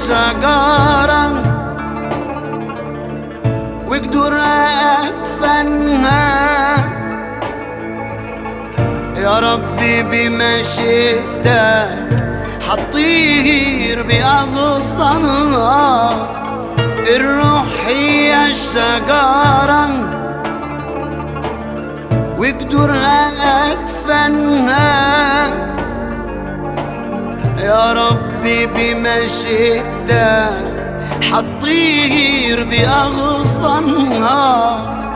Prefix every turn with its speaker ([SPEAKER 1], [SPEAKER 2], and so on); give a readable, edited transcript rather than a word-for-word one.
[SPEAKER 1] الشجرة وقدر أكفنها يا ربي بمشيئتك حطير بأغصانها. الروح هي الشجرة وقدر أكفنها يا ربي بمشيئتك حطير بأغصانها.